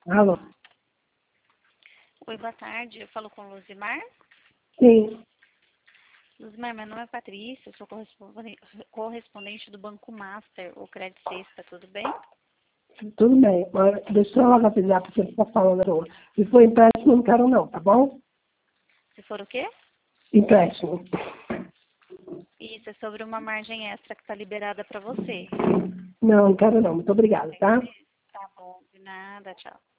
Alô? Oi, boa tarde. Eu falo com Luzimar. Sim, Luzimar, meu nome é Patrícia, eu sou correspondente do Banco Master, o Credit Sexta, tudo bem? tudo bem. Mas deixa eu logo avisar porque você está falando à toa. Se for empréstimo, não quero não, tá bom? Se for o quê? Empréstimo. Isso é sobre uma margem extra que está liberada para você. Não, não quero não. Muito obrigada, tá? Tá bom, de nada, tchau.